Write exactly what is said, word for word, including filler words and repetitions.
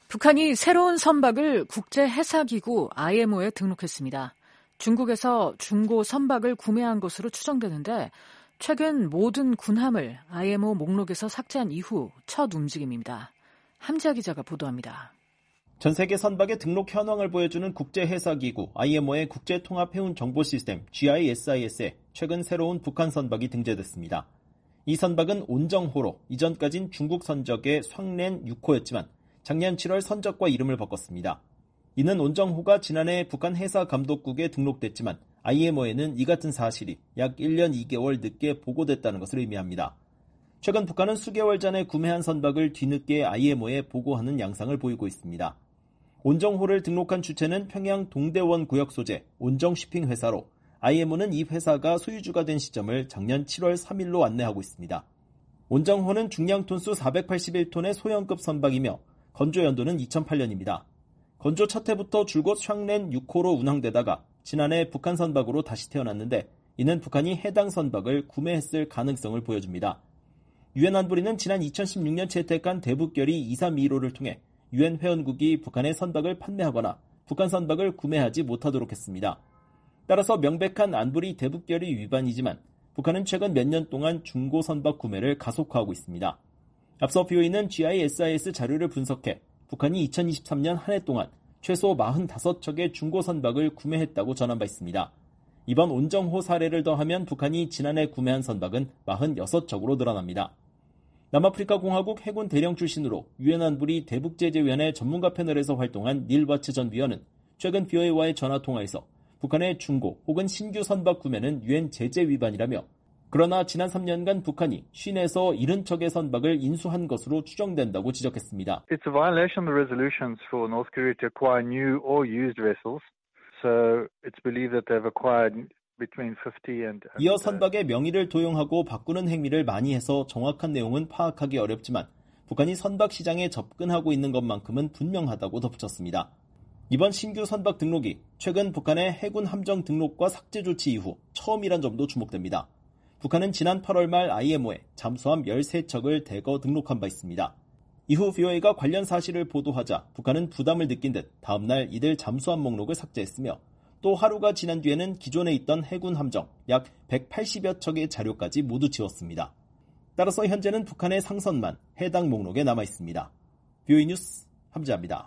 북한이 새로운 선박을 국제해사기구 아이엠오에 등록했습니다. 중국에서 중고 선박을 구매한 것으로 추정되는데 최근 모든 군함을 아이엠오 목록에서 삭제한 이후 첫 움직임입니다. 함지아 기자가 보도합니다. 전 세계 선박의 등록 현황을 보여주는 국제해사기구 아이엠오의 국제통합해운정보시스템 지아이에스아이에스에 최근 새로운 북한 선박이 등재됐습니다. 이 선박은 온정호로 이전까진 중국 선적의 황렌 육 호였지만 작년 칠월 선적과 이름을 바꿨습니다. 이는 온정호가 지난해 북한 해사감독국에 등록됐지만 아이엠오에는 이 같은 사실이 약 일 년 이 개월 늦게 보고됐다는 것을 의미합니다. 최근 북한은 수개월 전에 구매한 선박을 뒤늦게 아이엠오에 보고하는 양상을 보이고 있습니다. 온정호를 등록한 주체는 평양 동대원 구역 소재 온정쉬핑 회사로 아이엠오는 이 회사가 소유주가 된 시점을 작년 칠월 삼일로 안내하고 있습니다. 온정호는 중량 톤수 사백팔십일 톤의 소형급 선박이며 건조 연도는 이천팔 년입니다. 건조 첫 해부터 줄곧 황렌 육 호로 운항되다가 지난해 북한 선박으로 다시 태어났는데 이는 북한이 해당 선박을 구매했을 가능성을 보여줍니다. 유엔 안보리는 지난 이천십육 년 채택한 대북결의 이백삼십일 호를 통해 유엔 회원국이 북한의 선박을 판매하거나 북한 선박을 구매하지 못하도록 했습니다. 따라서 명백한 안보리 대북결의 위반이지만 북한은 최근 몇 년 동안 중고 선박 구매를 가속화하고 있습니다. 앞서 비오이는 지아이에스아이에스 자료를 분석해 북한이 이천이십삼 년 한 해 동안 최소 사십오 척의 중고 선박을 구매했다고 전한 바 있습니다. 이번 온정호 사례를 더하면 북한이 지난해 구매한 선박은 사십육 척으로 늘어납니다. 남아프리카 공화국 해군 대령 출신으로 유엔 안보리 대북제재위원회 전문가 패널에서 활동한 닐 와츠 전 위원은 최근 비오이와의 전화통화에서 북한의 중고 혹은 신규 선박 구매는 유엔 제재 위반이라며 그러나 지난 삼 년간 북한이 쉰에서 칠십 척의 선박을 인수한 것으로 추정된다고 지적했습니다. It's a violation of the resolutions for North Korea to acquire new or used vessels. So it's believed that they've acquired between fifty and 이어 선박의 명의를 도용하고 바꾸는 행위를 많이 해서 정확한 내용은 파악하기 어렵지만 북한이 선박 시장에 접근하고 있는 것만큼은 분명하다고 덧붙였습니다. 이번 신규 선박 등록이 최근 북한의 해군 함정 등록과 삭제 조치 이후 처음이란 점도 주목됩니다. 북한은 지난 팔월 말 아이엠오에 잠수함 열세 척을 대거 등록한 바 있습니다. 이후 비오이가 관련 사실을 보도하자 북한은 부담을 느낀 듯 다음날 이들 잠수함 목록을 삭제했으며 또 하루가 지난 뒤에는 기존에 있던 해군 함정 약 백팔십여 척의 자료까지 모두 지웠습니다. 따라서 현재는 북한의 상선만 해당 목록에 남아 있습니다. 비오이 뉴스 함지아입니다.